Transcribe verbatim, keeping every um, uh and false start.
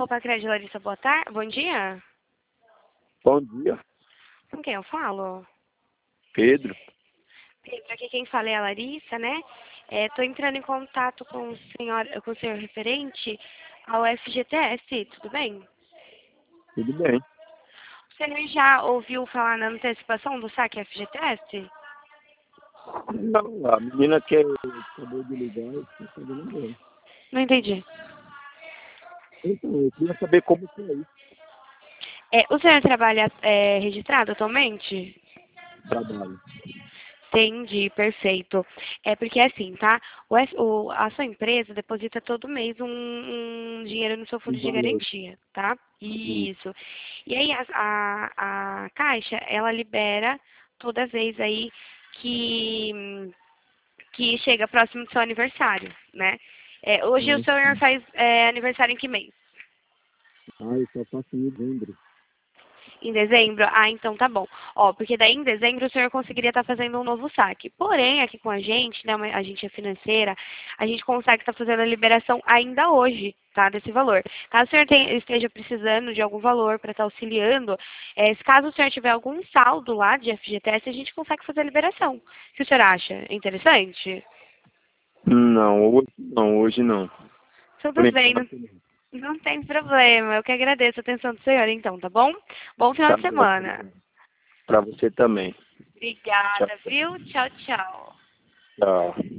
Copa Crédito, Larissa, boa tarde. Bom dia. Bom dia, Com quem eu falo? Pedro. Pedro, aqui quem fala é a Larissa, né? Estou entrando em contato com o senhor, com o senhor referente ao F G T S, tudo bem? Tudo bem? O senhor já ouviu falar na antecipação do saque F G T S? Não, a menina que acabou de ligar, eu não sabendo bem. Não entendi. Então, eu queria saber como que é isso, É, o senhor trabalha é, registrado atualmente? o trabalho. Entendi, perfeito. É porque assim, tá? O, F- o- a sua empresa deposita todo mês um, um dinheiro no seu Um fundo de valor. garantia, tá? Isso. Isso. E aí a, a, a Caixa, ela libera toda vez aí que, que chega próximo do seu aniversário, né? É, hoje o Ah, senhor sim. faz é, aniversário em que mês? Ah, eu só faço em novembro. Em dezembro? Ah, então tá bom. Ó, porque daí em dezembro o senhor conseguiria estar fazendo um novo saque. Porém, aqui com a gente, né, uma agência financeira, a gente consegue estar fazendo a liberação ainda hoje, tá, desse valor. Caso o senhor tenha- esteja precisando de algum valor para estar auxiliando, eh, se caso o senhor tiver algum saldo lá de F G T S, a gente consegue fazer a liberação. O que o senhor acha? Interessante? Não, hoje não, hoje não. Por Tudo bem, não, enquanto, não. não tem problema. Eu que agradeço a atenção do senhor, então, tá bom? Bom final Tá de bom. semana. Para você também. Tchau, Obrigada, viu? Tchau, tchau. tchau.